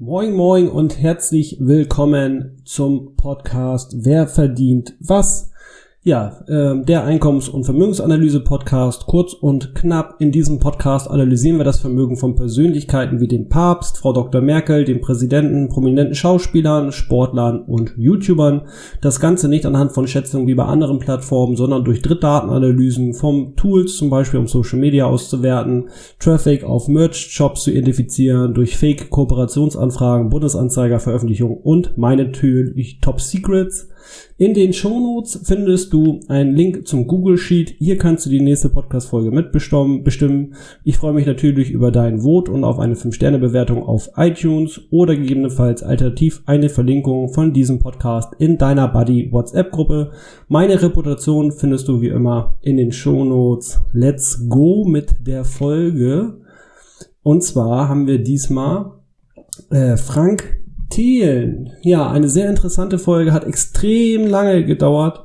Moin Moin und herzlich willkommen zum Podcast Wer verdient was? Ja, der Einkommens- und Vermögensanalyse-Podcast, kurz und knapp. In diesem Podcast analysieren wir das Vermögen von Persönlichkeiten wie dem Papst, Frau Dr. Merkel, dem Präsidenten, prominenten Schauspielern, Sportlern und YouTubern. Das Ganze nicht anhand von Schätzungen wie bei anderen Plattformen, sondern durch Drittdatenanalysen von Tools, zum Beispiel um Social Media auszuwerten, Traffic auf Merch-Shops zu identifizieren, durch Fake-Kooperationsanfragen, Bundesanzeiger-Veröffentlichungen und meine natürlich Top Secrets. In den Shownotes findest du einen Link zum Google Sheet. Hier kannst du die nächste Podcast-Folge mitbestimmen. Ich freue mich natürlich über dein Vote und auf eine 5-Sterne-Bewertung auf iTunes oder gegebenenfalls alternativ eine Verlinkung von diesem Podcast in deiner Buddy-WhatsApp-Gruppe. Meine Reputation findest du wie immer in den Shownotes. Let's go mit der Folge. Und zwar haben wir diesmal Frank Thelen. Ja, eine sehr interessante Folge, hat extrem lange gedauert,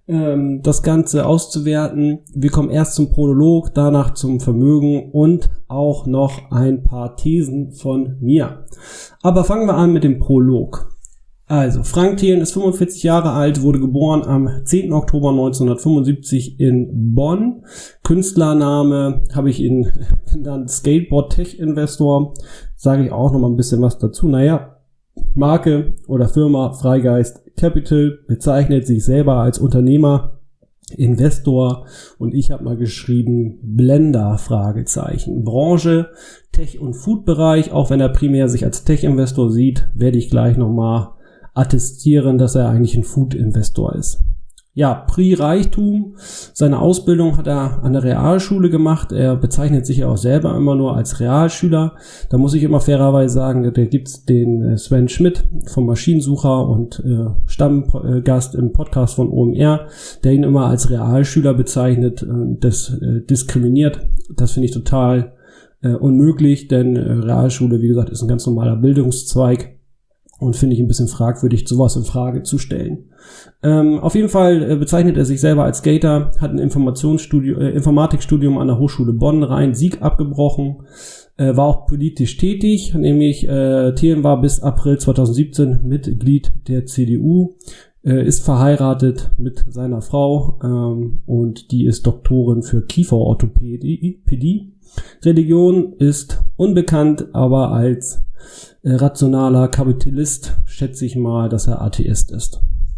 das Ganze auszuwerten. Wir kommen erst zum Prolog, danach zum Vermögen und auch noch ein paar Thesen von mir. Aber fangen wir an mit dem Prolog. Also, Frank Thelen ist 45 Jahre alt, wurde geboren am 10. Oktober 1975 in Bonn. Künstlername habe ich ihn genannt, Skateboard Tech Investor. Sage ich auch noch mal ein bisschen was dazu. Naja, Marke oder Firma Freigeist Capital bezeichnet sich selber als Unternehmer, Investor und ich habe mal geschrieben Blender, Fragezeichen. Branche, Tech- und Food-Bereich, auch wenn er primär sich als Tech-Investor sieht, werde ich gleich nochmal attestieren, dass er eigentlich ein Food-Investor ist. Ja, Pre-Reichtum, seine Ausbildung hat er an der Realschule gemacht, er bezeichnet sich ja auch selber immer nur als Realschüler. Da muss ich immer fairerweise sagen, da gibt's den Sven Schmidt vom Maschinensucher und Stammgast im Podcast von OMR, der ihn immer als Realschüler bezeichnet, das diskriminiert. Das finde ich total unmöglich, denn Realschule, wie gesagt, ist ein ganz normaler Bildungszweig. Und finde ich ein bisschen fragwürdig, sowas in Frage zu stellen. Auf jeden Fall bezeichnet er sich selber als Skater, hat ein Informatikstudium an der Hochschule Bonn Rhein-Sieg abgebrochen, war auch politisch tätig, nämlich Thelen war bis April 2017 Mitglied der CDU, ist verheiratet mit seiner Frau und die ist Doktorin für Kieferorthopädie. Religion ist unbekannt, aber als rationaler Kapitalist schätze ich mal, dass er Atheist ist.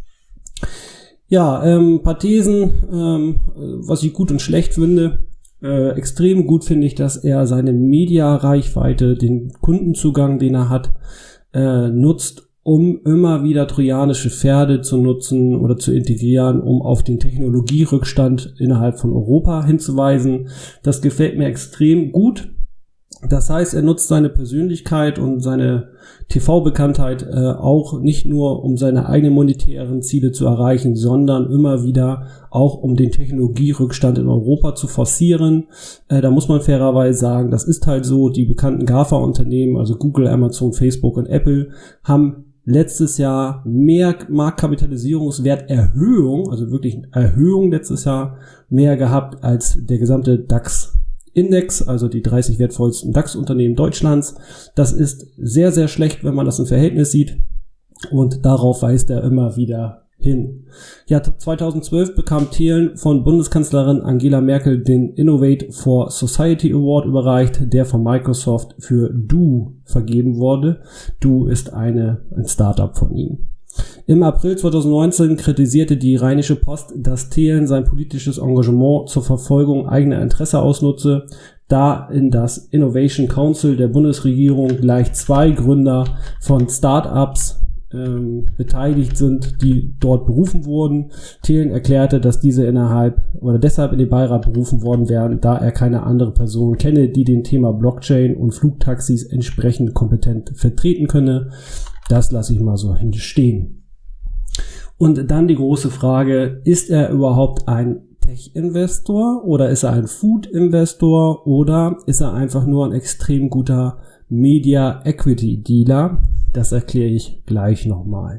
Ja, paar Thesen, was ich gut und schlecht finde. Extrem gut finde ich, dass er seine Media-Reichweite, den Kundenzugang, den er hat, nutzt, um immer wieder trojanische Pferde zu nutzen oder zu integrieren, um auf den Technologierückstand innerhalb von Europa hinzuweisen. Das gefällt mir extrem gut. Das heißt, er nutzt seine Persönlichkeit und seine TV-Bekanntheit auch nicht nur, um seine eigenen monetären Ziele zu erreichen, sondern immer wieder auch, um den Technologierückstand in Europa zu forcieren. Da muss man fairerweise sagen, das ist halt so, die bekannten GAFA-Unternehmen, also Google, Amazon, Facebook und Apple, haben letztes Jahr mehr Marktkapitalisierungswerterhöhung, also wirklich Erhöhung letztes Jahr mehr gehabt als der gesamte DAX-Index, also die 30 wertvollsten DAX-Unternehmen Deutschlands. Das ist sehr, sehr schlecht, wenn man das im Verhältnis sieht. Und darauf weist er immer wieder hin. Ja, 2012 bekam Thelen von Bundeskanzlerin Angela Merkel den Innovate for Society Award überreicht, der von Microsoft für Do vergeben wurde. Do ist ein Startup von ihm. Im April 2019 kritisierte die Rheinische Post, dass Thelen sein politisches Engagement zur Verfolgung eigener Interesse ausnutze, da in das Innovation Council der Bundesregierung gleich 2 Gründer von Startups beteiligt sind, die dort berufen wurden. Thelen erklärte, dass diese deshalb in den Beirat berufen worden wären, da er keine andere Person kenne, die den Thema Blockchain und Flugtaxis entsprechend kompetent vertreten könne. Das lasse ich mal so hinstehen. Und dann die große Frage, ist er überhaupt ein Tech-Investor oder ist er ein Food-Investor oder ist er einfach nur ein extrem guter Media-Equity-Dealer? Das erkläre ich gleich nochmal.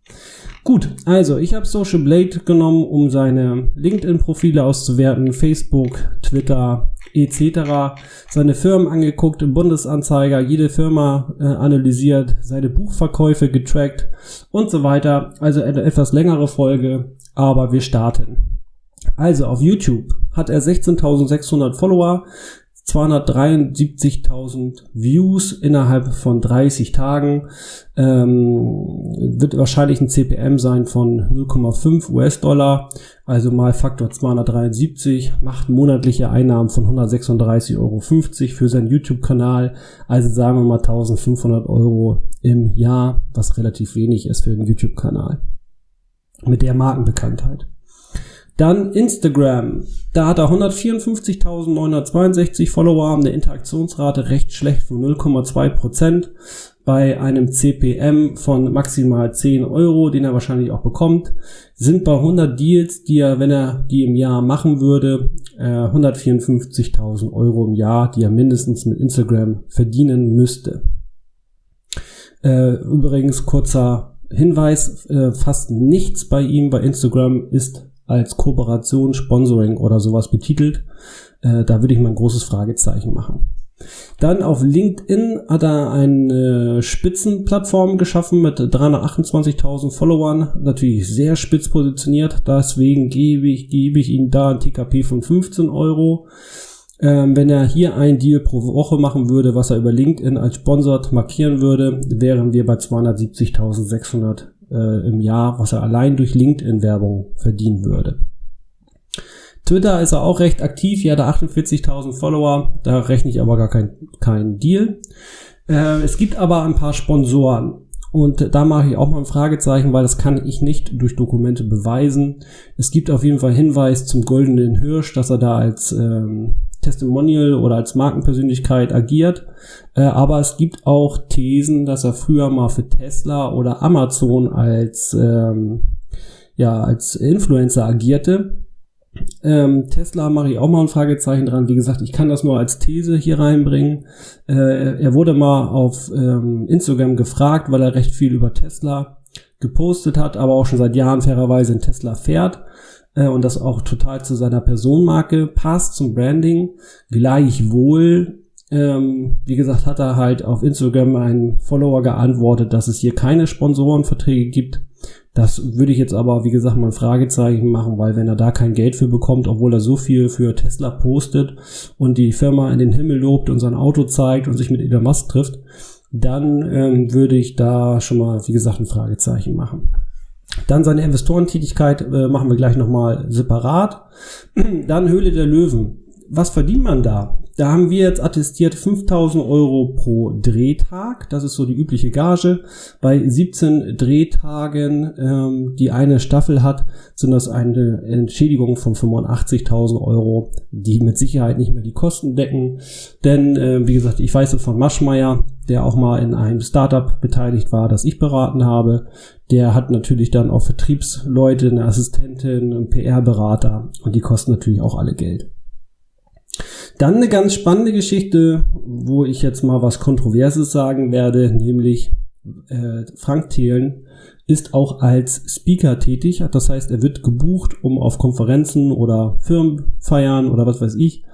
Gut, also ich habe Social Blade genommen, um seine LinkedIn-Profile auszuwerten, Facebook, Twitter etc. Seine Firmen angeguckt im Bundesanzeiger, jede Firma analysiert, seine Buchverkäufe getrackt und so weiter. Also eine etwas längere Folge, aber wir starten. Also auf YouTube hat er 16.600 Follower, 273.000 Views innerhalb von 30 Tagen, wird wahrscheinlich ein CPM sein von 0,5 US-Dollar, also mal Faktor 273, macht monatliche Einnahmen von 136,50 Euro für seinen YouTube-Kanal, also sagen wir mal 1.500 Euro im Jahr, was relativ wenig ist für den YouTube-Kanal mit der Markenbekanntheit. Dann Instagram, da hat er 154.962 Follower, eine Interaktionsrate recht schlecht von 0,2% bei einem CPM von maximal 10 Euro, den er wahrscheinlich auch bekommt, sind bei 100 Deals, die er, wenn er die im Jahr machen würde, 154.000 Euro im Jahr, die er mindestens mit Instagram verdienen müsste. Übrigens kurzer Hinweis, fast nichts bei ihm bei Instagram ist als Kooperation, Sponsoring oder sowas betitelt. Da würde ich mal ein großes Fragezeichen machen. Dann auf LinkedIn hat er eine Spitzenplattform geschaffen mit 328.000 Followern. Natürlich sehr spitz positioniert. Deswegen gebe ich ihm da ein TKP von 15 Euro. Wenn er hier einen Deal pro Woche machen würde, was er über LinkedIn als Sponsored markieren würde, wären wir bei 270.600 im Jahr, was er allein durch LinkedIn-Werbung verdienen würde. Twitter ist er auch recht aktiv, hier hat er 48.000 Follower, da rechne ich aber gar kein Deal. Es gibt aber ein paar Sponsoren und da mache ich auch mal ein Fragezeichen, weil das kann ich nicht durch Dokumente beweisen. Es gibt auf jeden Fall Hinweis zum Goldenen Hirsch, dass er da als Testimonial oder als Markenpersönlichkeit agiert, aber es gibt auch Thesen, dass er früher mal für Tesla oder Amazon als Influencer agierte. Tesla mache ich auch mal ein Fragezeichen dran. Wie gesagt, ich kann das nur als These hier reinbringen. Er wurde mal auf Instagram gefragt, weil er recht viel über Tesla gepostet hat, aber auch schon seit Jahren fairerweise in Tesla fährt. Und das auch total zu seiner Personenmarke passt, zum Branding. Gleichwohl, wie gesagt, hat er halt auf Instagram einen Follower geantwortet, dass es hier keine Sponsorenverträge gibt. Das würde ich jetzt aber, wie gesagt, mal ein Fragezeichen machen, weil wenn er da kein Geld für bekommt, obwohl er so viel für Tesla postet und die Firma in den Himmel lobt und sein Auto zeigt und sich mit Elon Musk trifft, dann würde ich da schon mal, wie gesagt, ein Fragezeichen machen. Dann seine Investorentätigkeit machen wir gleich nochmal separat. Dann Höhle der Löwen. Was verdient man da? Da haben wir jetzt attestiert 5.000 Euro pro Drehtag. Das ist so die übliche Gage. Bei 17 Drehtagen, die eine Staffel hat, sind das eine Entschädigung von 85.000 Euro, die mit Sicherheit nicht mehr die Kosten decken. Denn, wie gesagt, ich weiß es von Maschmeyer, der auch mal in einem Startup beteiligt war, das ich beraten habe. Der hat natürlich dann auch Vertriebsleute, eine Assistentin, einen PR-Berater und die kosten natürlich auch alle Geld. Dann eine ganz spannende Geschichte, wo ich jetzt mal was Kontroverses sagen werde, nämlich Frank Thelen ist auch als Speaker tätig. Das heißt, er wird gebucht, um auf Konferenzen oder Firmenfeiern oder was weiß ich,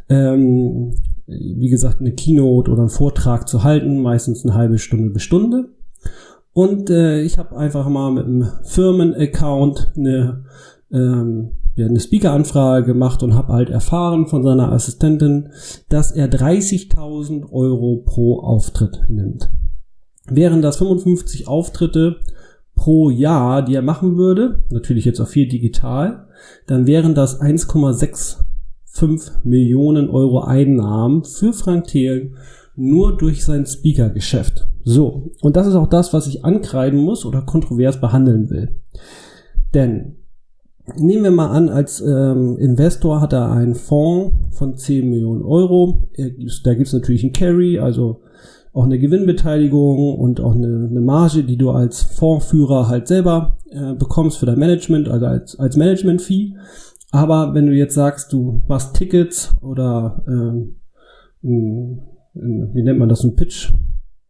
wie gesagt, eine Keynote oder einen Vortrag zu halten, meistens eine halbe Stunde bis Stunde. Und ich habe einfach mal mit einem Firmenaccount eine Speaker-Anfrage gemacht und habe halt erfahren von seiner Assistentin, dass er 30.000 Euro pro Auftritt nimmt. Wären das 55 Auftritte pro Jahr, die er machen würde, natürlich jetzt auch viel digital, dann wären das 1,65 Millionen Euro Einnahmen für Frank Thelen nur durch sein Speaker-Geschäft. So, und das ist auch das, was ich ankreiden muss oder kontrovers behandeln will. Denn nehmen wir mal an, als Investor hat er einen Fonds von 10 Millionen Euro. Da gibt es natürlich einen Carry, also auch eine Gewinnbeteiligung und auch eine Marge, die du als Fondsführer halt selber bekommst für dein Management, also als Management-Fee. Aber wenn du jetzt sagst, du machst Tickets oder wie nennt man das, ein Pitch,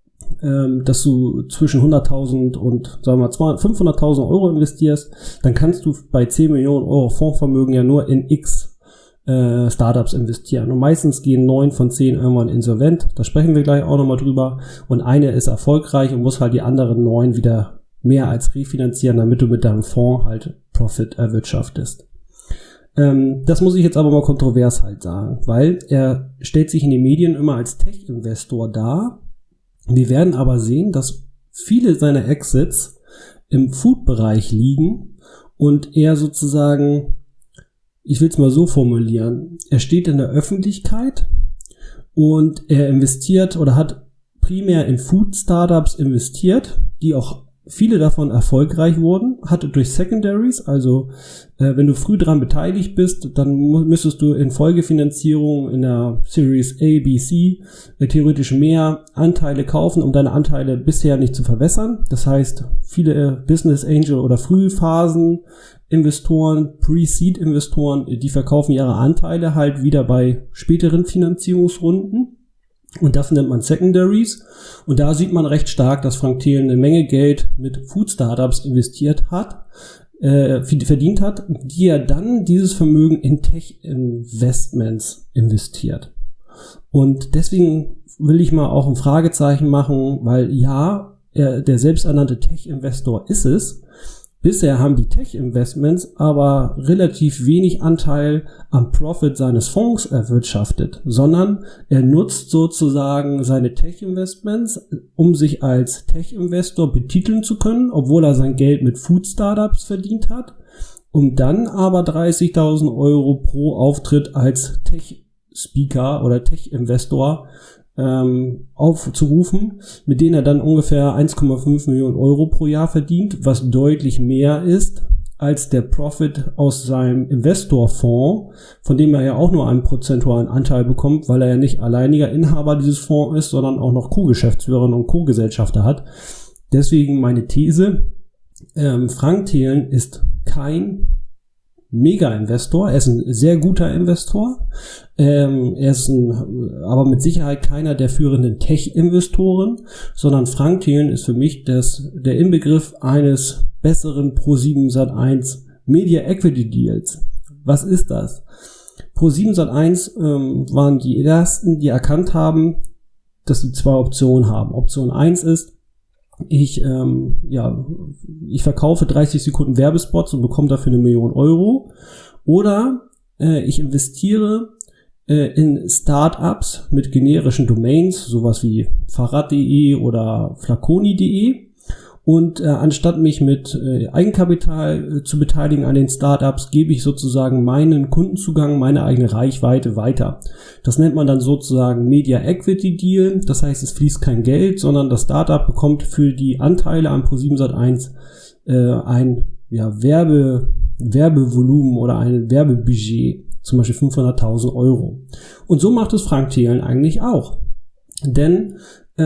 dass du zwischen 100.000 und, sagen wir mal, 500.000 Euro investierst, dann kannst du bei 10 Millionen Euro Fondsvermögen ja nur in X Startups investieren. Und meistens gehen 9 von 10 irgendwann insolvent. Da sprechen wir gleich auch nochmal drüber. Und eine ist erfolgreich und muss halt die anderen 9 wieder mehr als refinanzieren, damit du mit deinem Fonds halt Profit erwirtschaftest. Das muss ich jetzt aber mal kontrovers halt sagen, weil er stellt sich in den Medien immer als Tech-Investor dar. Wir werden aber sehen, dass viele seiner Exits im Food-Bereich liegen und er sozusagen, ich will es mal so formulieren, er steht in der Öffentlichkeit und er investiert oder hat primär in Food-Startups investiert, die auch viele davon erfolgreich wurden, hatte durch Secondaries, also wenn du früh dran beteiligt bist, dann müsstest du in Folgefinanzierung in der Series A, B, C theoretisch mehr Anteile kaufen, um deine Anteile bisher nicht zu verwässern. Das heißt, viele Business Angel oder Frühphasen-Investoren, Pre-Seed-Investoren, die verkaufen ihre Anteile halt wieder bei späteren Finanzierungsrunden. Und das nennt man Secondaries. Und da sieht man recht stark, dass Frank Thelen eine Menge Geld mit Food-Startups verdient hat, die er dann dieses Vermögen in Tech-Investments investiert. Und deswegen will ich mal auch ein Fragezeichen machen, weil ja, der selbsternannte Tech-Investor ist es. Bisher haben die Tech-Investments aber relativ wenig Anteil am Profit seines Fonds erwirtschaftet, sondern er nutzt sozusagen seine Tech-Investments, um sich als Tech-Investor betiteln zu können, obwohl er sein Geld mit Food-Startups verdient hat, um dann aber 30.000 Euro pro Auftritt als Tech-Speaker oder Tech-Investor aufzurufen, mit denen er dann ungefähr 1,5 Millionen Euro pro Jahr verdient, was deutlich mehr ist als der Profit aus seinem Investorfonds, von dem er ja auch nur einen prozentualen Anteil bekommt, weil er ja nicht alleiniger Inhaber dieses Fonds ist, sondern auch noch Co-Geschäftsführer und Co-Gesellschafter hat. Deswegen meine These, Frank Thelen ist kein Mega-Investor, er ist ein sehr guter Investor, er ist aber mit Sicherheit keiner der führenden Tech-Investoren, sondern Frank Thelen ist für mich der Inbegriff eines besseren Pro7 Sat.1 Media Equity Deals. Was ist das? Pro7 Sat.1 waren die ersten, die erkannt haben, dass sie 2 Optionen haben. Option 1 ist, ich verkaufe 30 Sekunden Werbespots und bekomme dafür 1 Million Euro. Oder ich investiere in Startups mit generischen Domains, sowas wie Fahrrad.de oder Flaconi.de. Und anstatt mich mit Eigenkapital zu beteiligen an den Startups, gebe ich sozusagen meinen Kundenzugang, meine eigene Reichweite weiter. Das nennt man dann sozusagen Media Equity Deal. Das heißt, es fließt kein Geld, sondern das Startup bekommt für die Anteile an Pro7 Sat.1 ein Werbevolumen oder ein Werbebudget, zum Beispiel 500.000 Euro. Und so macht es Frank Thelen eigentlich auch. Denn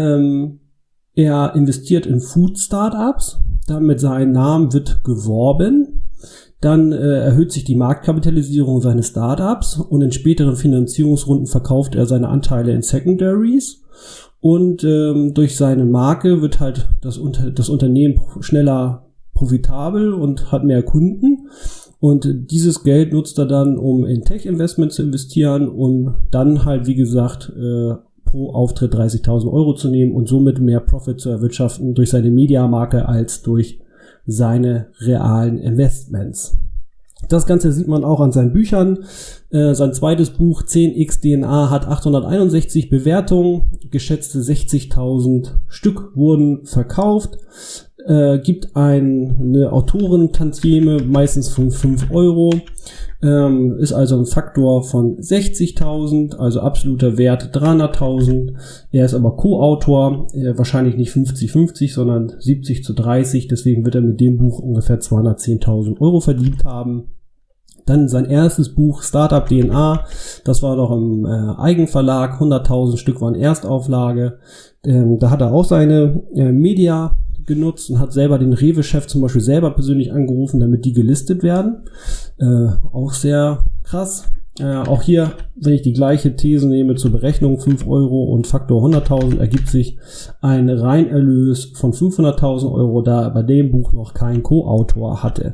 er investiert in Food-Startups, dann mit seinem Namen wird geworben, dann erhöht sich die Marktkapitalisierung seines Startups und in späteren Finanzierungsrunden verkauft er seine Anteile in Secondaries und durch seine Marke wird halt das Unternehmen schneller profitabel und hat mehr Kunden. Und dieses Geld nutzt er dann, um in Tech-Investments zu investieren, um dann halt, wie gesagt, pro Auftritt 30.000 Euro zu nehmen und somit mehr Profit zu erwirtschaften durch seine Mediamarke als durch seine realen Investments. Das Ganze sieht man auch an seinen Büchern. Sein zweites Buch 10x DNA hat 861 Bewertungen, geschätzte 60.000 Stück wurden verkauft. Gibt eine Autorentantieme, meistens von 5 Euro, ist also ein Faktor von 60.000, also absoluter Wert 300.000. Er ist aber Co-Autor, wahrscheinlich nicht 50-50, sondern 70-30, deswegen wird er mit dem Buch ungefähr 210.000 Euro verdient haben. Dann sein erstes Buch Startup DNA, das war noch im Eigenverlag, 100.000 Stück waren Erstauflage. Da hat er auch seine Media genutzt und hat selber den Rewe-Chef zum Beispiel selber persönlich angerufen, damit die gelistet werden. Auch sehr krass. Auch hier, wenn ich die gleiche These nehme zur Berechnung, 5 Euro und Faktor 100.000, ergibt sich ein Reinerlös von 500.000 Euro, da er bei dem Buch noch keinen Co-Autor hatte.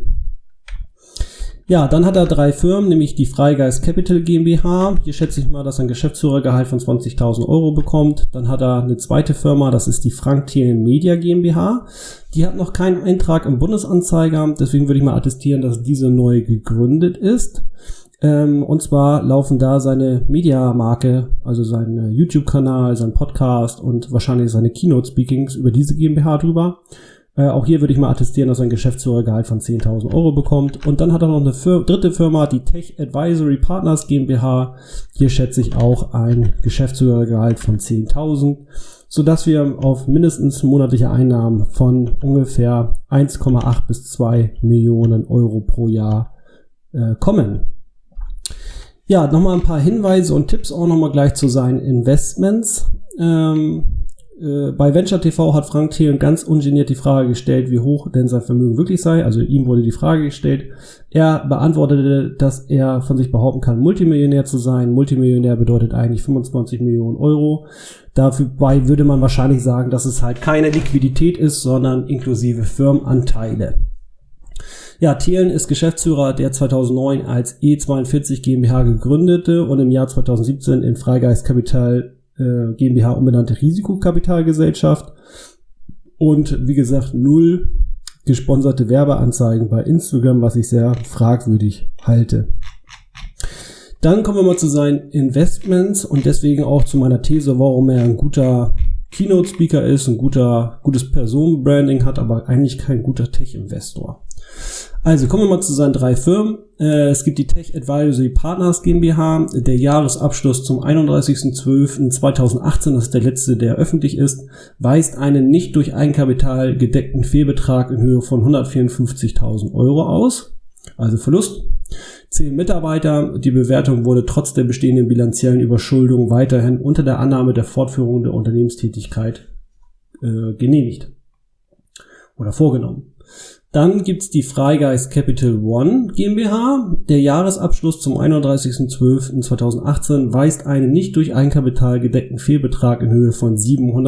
Ja, dann hat er 3 Firmen, nämlich die Freigeist Capital GmbH. Hier schätze ich mal, dass er ein Geschäftsführergehalt von 20.000 Euro bekommt. Dann hat er eine zweite Firma, das ist die Frank Thelen Media GmbH. Die hat noch keinen Eintrag im Bundesanzeiger, deswegen würde ich mal attestieren, dass diese neu gegründet ist. Und zwar laufen da seine Media-Marke, also sein YouTube-Kanal, sein Podcast und wahrscheinlich seine Keynote-Speakings über diese GmbH drüber. Auch hier würde ich mal attestieren, dass er ein Geschäftsführergehalt von 10.000 Euro bekommt. Und dann hat er noch eine dritte Firma, die Tech Advisory Partners GmbH. Hier schätze ich auch ein Geschäftsführergehalt von 10.000, sodass wir auf mindestens monatliche Einnahmen von ungefähr 1,8 bis 2 Millionen Euro pro Jahr kommen. Ja, nochmal ein paar Hinweise und Tipps auch nochmal gleich zu seinen Investments. Bei Venture TV hat Frank Thelen ganz ungeniert die Frage gestellt, wie hoch denn sein Vermögen wirklich sei. Also ihm wurde die Frage gestellt. Er beantwortete, dass er von sich behaupten kann, Multimillionär zu sein. Multimillionär bedeutet eigentlich 25 Millionen Euro. Dabei würde man wahrscheinlich sagen, dass es halt keine Liquidität ist, sondern inklusive Firmenanteile. Ja, Thelen ist Geschäftsführer der 2009 als E42 GmbH gegründete und im Jahr 2017 in Freigeist Capital GmbH umbenannte Risikokapitalgesellschaft und wie gesagt 0 gesponserte Werbeanzeigen bei Instagram, was ich sehr fragwürdig halte. Dann kommen wir mal zu seinen Investments und deswegen auch zu meiner These, warum er ein guter Keynote-Speaker ist, ein gutes Personenbranding hat, aber eigentlich kein guter Tech-Investor. Also kommen wir mal zu seinen 3 Firmen. Es gibt die Tech Advisory Partners GmbH. Der Jahresabschluss zum 31.12.2018, das ist der letzte, der öffentlich ist, weist einen nicht durch Eigenkapital gedeckten Fehlbetrag in Höhe von 154.000 Euro aus. Also Verlust. 10 Mitarbeiter. Die Bewertung wurde trotz der bestehenden bilanziellen Überschuldung weiterhin unter der Annahme der Fortführung der Unternehmenstätigkeit genehmigt oder vorgenommen. Dann gibt's die Freigeist Capital One GmbH. Der Jahresabschluss zum 31.12.2018 weist einen nicht durch Eigenkapital gedeckten Fehlbetrag in Höhe von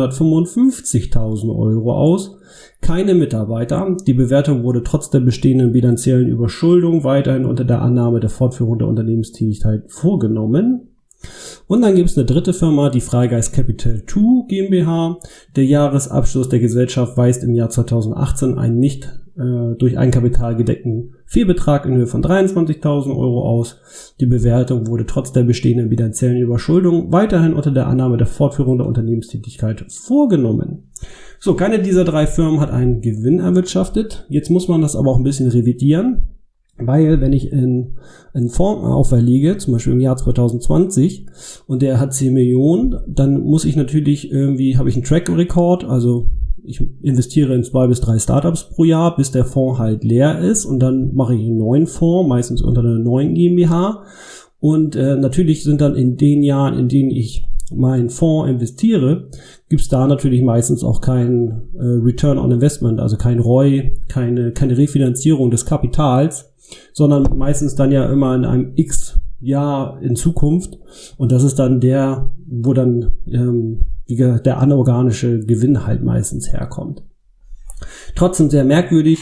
755.000 Euro aus. Keine Mitarbeiter. Die Bewertung wurde trotz der bestehenden bilanziellen Überschuldung weiterhin unter der Annahme der Fortführung der Unternehmenstätigkeit vorgenommen. Und dann gibt es eine dritte Firma, die Freigeist Capital 2 GmbH. Der Jahresabschluss der Gesellschaft weist im Jahr 2018 einen nicht durch Eigenkapital gedeckten Fehlbetrag in Höhe von 23.000 Euro aus. Die Bewertung wurde trotz der bestehenden bilanziellen Überschuldung weiterhin unter der Annahme der Fortführung der Unternehmenstätigkeit vorgenommen. So, keine dieser 3 Firmen hat einen Gewinn erwirtschaftet. Jetzt muss man das aber auch ein bisschen revidieren, weil wenn ich einen Fonds auferlege, zum Beispiel im Jahr 2020, und der hat 10 Millionen, dann muss ich natürlich habe ich einen Track Record, also ich investiere in 2 bis 3 Startups pro Jahr, bis der Fonds halt leer ist, und dann mache ich einen neuen Fonds, meistens unter einer neuen GmbH. Und natürlich sind dann in den Jahren, in denen ich meinen Fonds investiere, gibt's da natürlich meistens auch keinen Return on Investment, also kein ROI, keine Refinanzierung des Kapitals, sondern meistens dann ja immer in einem X-Jahr in Zukunft. Und das ist dann wo dann der anorganische Gewinn halt meistens herkommt. Trotzdem sehr merkwürdig,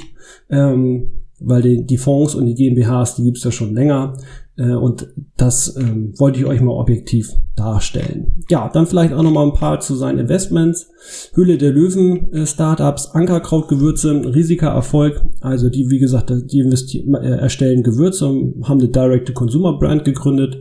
weil die Fonds und die GmbHs, die gibt's ja schon länger, und das wollte ich euch mal objektiv darstellen. Ja, dann vielleicht auch noch mal ein paar zu seinen Investments. Höhle der Löwen Startups, Ankerkrautgewürze, riesiger Erfolg. Also die, wie gesagt, die erstellen Gewürze und haben eine Direct-to-Consumer-Brand gegründet.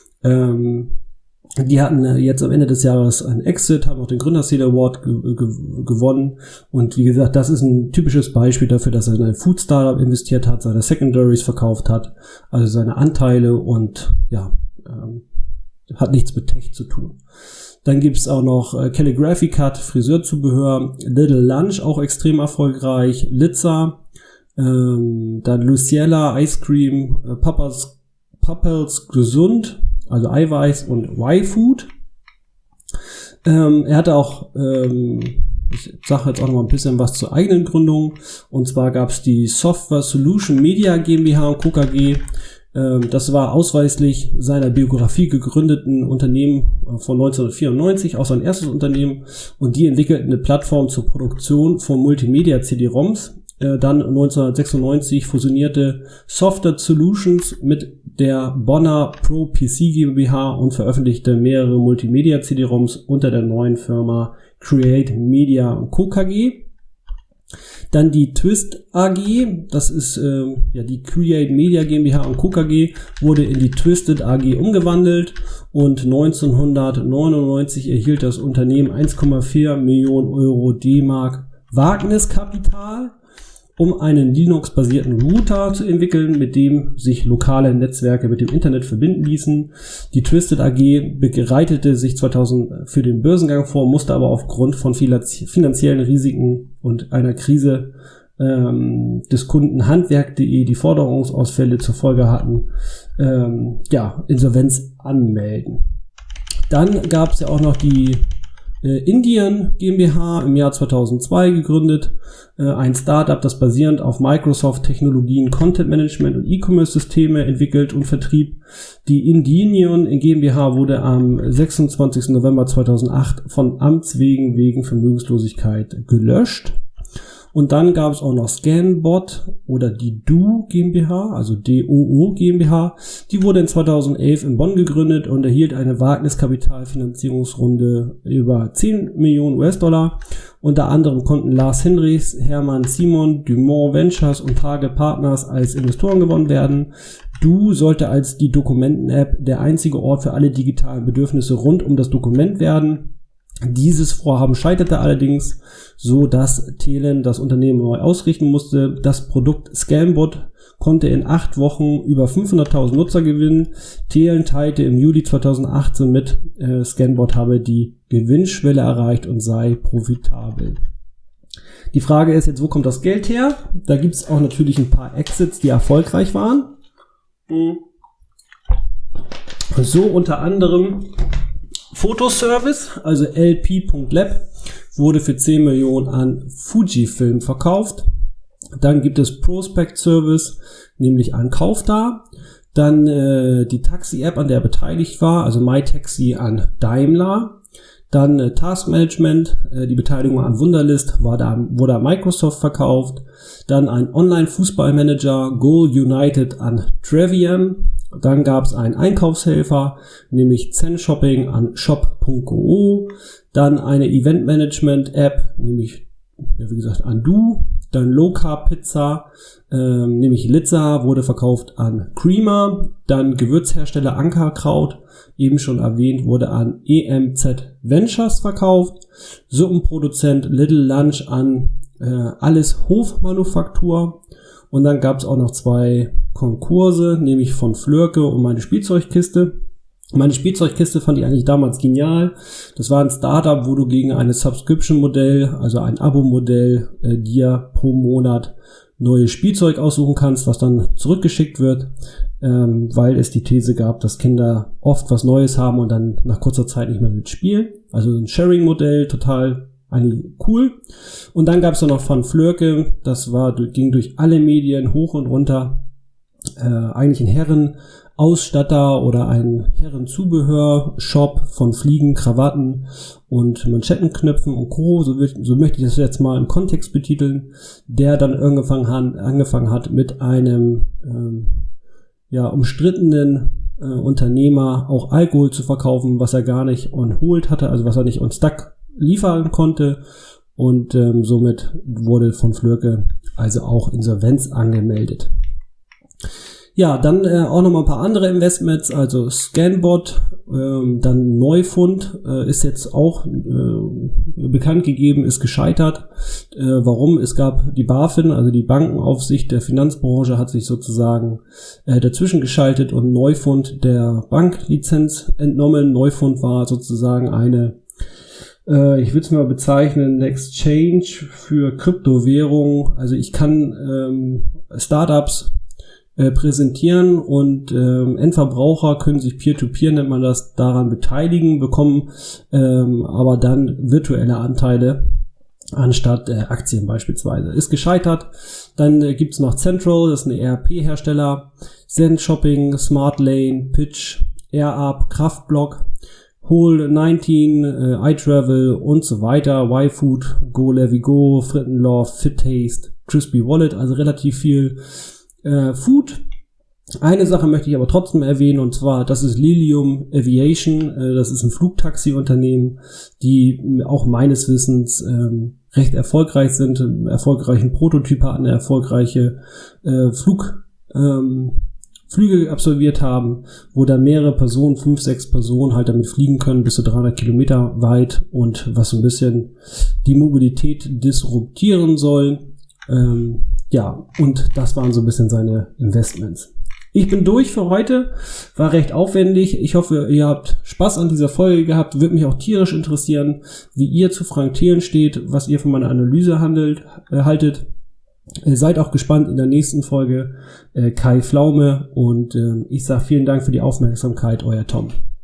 Die hatten jetzt am Ende des Jahres einen Exit, haben auch den Gründerseed Award gewonnen. Und wie gesagt, das ist ein typisches Beispiel dafür, dass er in ein Food Startup investiert hat, seine Secondaries verkauft hat, also seine Anteile, und hat nichts mit Tech zu tun. Dann gibt's auch noch Calligraphy Cut, Friseurzubehör, Little Lunch, auch extrem erfolgreich, Litza, dann Luciella Ice Cream, Pappels Gesund, also Eiweiß, und Y-Food. Er hatte auch, ich sage jetzt auch noch mal ein bisschen was zur eigenen Gründung. Und zwar gab es die Software Solution Media GmbH und Co. KG. Das war ausweislich seiner Biografie gegründeten Unternehmen von 1994, auch sein erstes Unternehmen, und die entwickelten eine Plattform zur Produktion von Multimedia-CD-ROMs. Dann 1996 fusionierte Software Solutions mit der Bonner Pro PC GmbH und veröffentlichte mehrere Multimedia-CD-ROMs unter der neuen Firma Create Media Co. KG. Dann die Twist AG, das ist die Create Media GmbH und Co. KG, wurde in die Twisted AG umgewandelt und 1999 erhielt das Unternehmen 1,4 Millionen Euro D-Mark Wagniskapital, um einen Linux-basierten Router zu entwickeln, mit dem sich lokale Netzwerke mit dem Internet verbinden ließen. Die Twisted AG bereitete sich 2000 für den Börsengang vor, musste aber aufgrund von finanziellen Risiken und einer Krise des Kunden Handwerk.de, die Forderungsausfälle zur Folge hatten, Insolvenz anmelden. Dann gab es ja auch noch die Indian GmbH im Jahr 2002 gegründet, ein Startup, das basierend auf Microsoft-Technologien Content Management und E-Commerce-Systeme entwickelt und vertrieb. Die Indian GmbH wurde am 26. November 2008 von Amts wegen Vermögenslosigkeit gelöscht. Und dann gab es auch noch Scanbot oder die DOO GmbH, also DOO GmbH. Die wurde in 2011 in Bonn gegründet und erhielt eine Wagniskapitalfinanzierungsrunde über 10 Millionen US-Dollar. Unter anderem konnten Lars Hinrichs, Hermann Simon, Dumont Ventures und Tage Partners als Investoren gewonnen werden. DOO sollte als die Dokumenten-App der einzige Ort für alle digitalen Bedürfnisse rund um das Dokument werden. Dieses Vorhaben scheiterte allerdings, so dass Thelen das Unternehmen neu ausrichten musste. Das Produkt Scanbot konnte in 8 Wochen über 500.000 Nutzer gewinnen. Thelen teilte im Juli 2018 mit, Scanbot habe die Gewinnschwelle erreicht und sei profitabel. Die Frage ist jetzt, wo kommt das Geld her? Da gibt es auch natürlich ein paar Exits, die erfolgreich waren. So unter anderem Fotoservice, also LP.lab, wurde für 10 Millionen an Fujifilm verkauft. Dann gibt es Prospect Service, nämlich an Kaufda. Dann die Taxi-App, an der er beteiligt war, also MyTaxi an Daimler. Dann Task Management, die Beteiligung an Wunderlist wurde an Microsoft verkauft. Dann ein Online-Fußballmanager, Goal United an Trevian. Dann gab es einen Einkaufshelfer, nämlich Zen Shopping an shop.co. Dann eine Event-Management-App, nämlich, wie gesagt, an Du. Dann Low Carb Pizza, nämlich Litza, wurde verkauft an Creamer. Dann Gewürzhersteller Ankerkraut, eben schon erwähnt, wurde an EMZ Ventures verkauft. Suppenproduzent Little Lunch an Alles Hofmanufaktur. Und dann gab es auch noch 2 Konkurse, nämlich von Flörke und meine Spielzeugkiste. Meine Spielzeugkiste fand ich eigentlich damals genial. Das war ein Startup, wo du gegen ein Subscription-Modell, also ein Abo-Modell, dir pro Monat neues Spielzeug aussuchen kannst, was dann zurückgeschickt wird, weil es die These gab, dass Kinder oft was Neues haben und dann nach kurzer Zeit nicht mehr mitspielen. Also ein Sharing-Modell, total eigentlich cool. Und dann gab es noch von Flörke, ging durch alle Medien hoch und runter, eigentlich ein Herrenausstatter oder ein Herrenzubehör-Shop von Fliegen, Krawatten und Manschettenknöpfen und Co. So möchte ich das jetzt mal im Kontext betiteln, der dann angefangen hat mit einem umstrittenen Unternehmer auch Alkohol zu verkaufen, was er gar nicht on hold hatte, also was er nicht on stock liefern konnte, und somit wurde von Flörke also auch Insolvenz angemeldet. Ja, dann auch noch mal ein paar andere Investments, also Scanbot, dann Neufund ist jetzt auch bekannt gegeben, ist gescheitert. Warum? Es gab die BaFin, also die Bankenaufsicht der Finanzbranche, hat sich sozusagen dazwischen geschaltet und Neufund der Banklizenz entnommen. Neufund war sozusagen eine, ich würde es mal bezeichnen, eine Exchange für Kryptowährung. Also ich kann Startups präsentieren und Endverbraucher können sich Peer-to-Peer, nennt man das, daran beteiligen, bekommen aber dann virtuelle Anteile anstatt Aktien beispielsweise. Ist gescheitert. Dann gibt's noch Central, das ist ein ERP-Hersteller, Zen Shopping, Smart Lane, Pitch, AirUp, Kraftblock, Whole 19, iTravel und so weiter, YFood, GoLevigo, Frittenloff, FitTaste, Crispy Wallet, also relativ viel Food. Eine Sache möchte ich aber trotzdem erwähnen, und zwar, das ist Lilium Aviation, das ist ein Flugtaxi-Unternehmen, die auch meines Wissens recht erfolgreich sind, einen erfolgreichen Prototyp hatten, erfolgreiche Flüge absolviert haben, wo dann mehrere Personen, 5, 6 Personen halt damit fliegen können, bis zu 300 Kilometer weit, und was so ein bisschen die Mobilität disruptieren soll. Ja, und das waren so ein bisschen seine Investments. Ich bin durch für heute, war recht aufwendig. Ich hoffe, ihr habt Spaß an dieser Folge gehabt. Würde mich auch tierisch interessieren, wie ihr zu Frank Thelen steht, was ihr von meiner Analyse haltet. Seid auch gespannt in der nächsten Folge. Kai Pflaume, und ich sage vielen Dank für die Aufmerksamkeit, euer Tom.